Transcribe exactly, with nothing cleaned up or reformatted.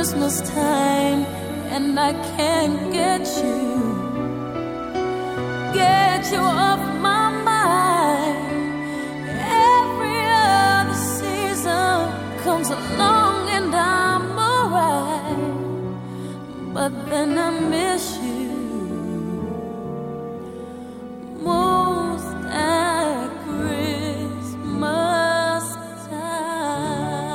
Christmas time, and I can't get you, get you off my mind. Every other season comes along and I'm alright, but then I miss you.